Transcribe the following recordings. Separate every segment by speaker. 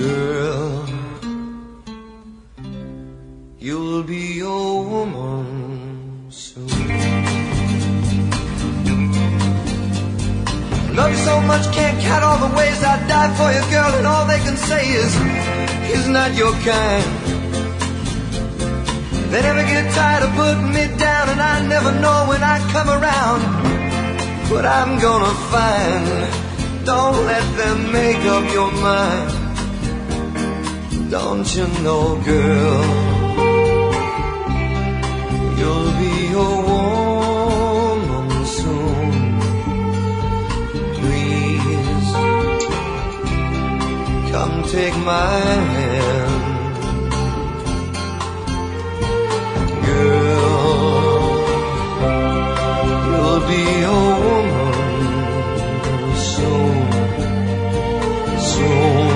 Speaker 1: Girl, you'll be a woman soon. Love you so much, can't count all the ways I'd die for you, girl, and all they can say is, he's not your kind. They never get tired of putting me down, and I never know when I come around what I'm gonna find. Don't let them make up your mind. Don't you know, girl, you'll be a woman soon. Please, come take my hand. Girl, you'll be a woman soon, soon.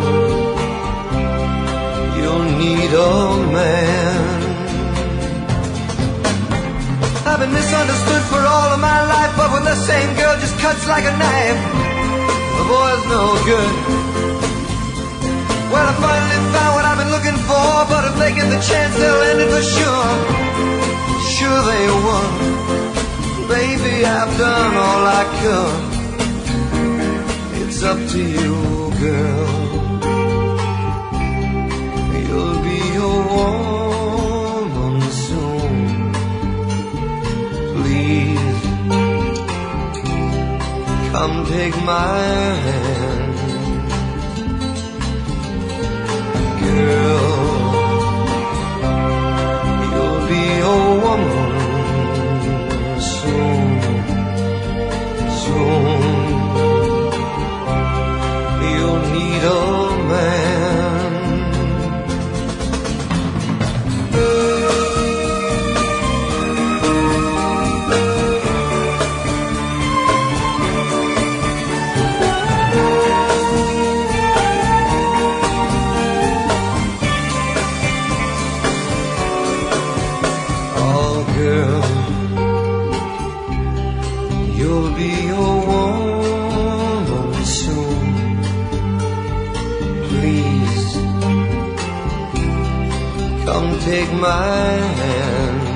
Speaker 1: You'll need a man. I've been misunderstood for all of my life, but when the same girl just cuts like a knife, the boy's no good. Well, I finally found what I've been looking for, but if they get the chance, they'll end it for sure. Sure they won't. Baby, I've done all I could. It's up to you, girl. You'll be a woman soon. Please, come take my hand. Girl, you'll be a woman soon, soon. You'll need a man. You'll be a woman soon. Please, come take my hand.